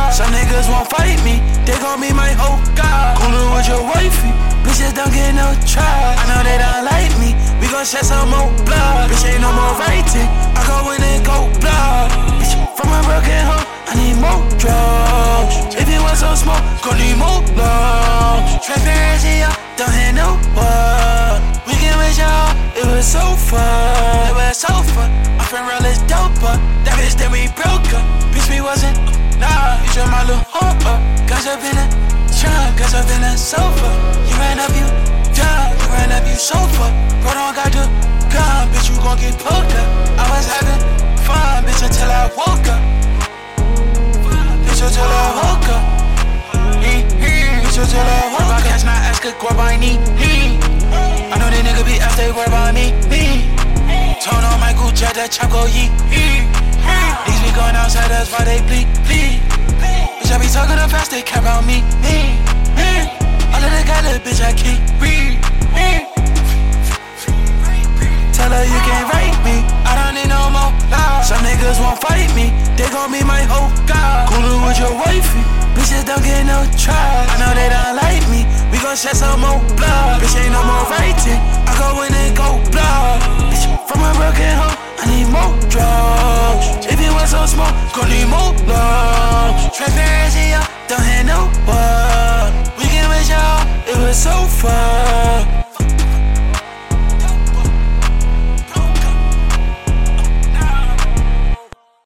Some niggas won't fight me, they gon' be my whole god. Coolin' with your wifey, bitches don't get no try. I know they don't like me, we gon' shed some more blood. Bitch ain't no more writing, I go in and go blood. Bitch, from a broken home, I need more drugs. If you want some smoke, gon' need more love. Transparency, don't hear no word. We can wish y'all, it was so fun. It was so fun, my friend real is doper. That bitch then we broke up, bitch we wasn't. Nah, you just my little hoe. Guns up in a trunk, guns up in a sofa. You ran up, you dumb, you ran up, you sofa. Bro, don't got the gun, bitch, you gon' get poked up. I was having fun, bitch, until I woke up. Bitch, until I woke up. Bitch, until I woke up. Catch my ass, could grab my knee. I know they nigga be after they worry about me. Turn on Michael Jackson, chop go yee. These be going outside, that's why they bleed. Bitch, I be talking up fast, they care about me. All of the guy, little bitch, I keep read. Tell her you can't write me, I don't need no more love. Some niggas won't fight me, they gon' be my whole god. Coolin' with your wifey, bitches don't get no try. I know they don't like me, we gon' shed some more blood. Bitch ain't no more writing, I go in and go blood. Bitch, from a broken home, I need more drugs. If you want some smoke, gon' need more love.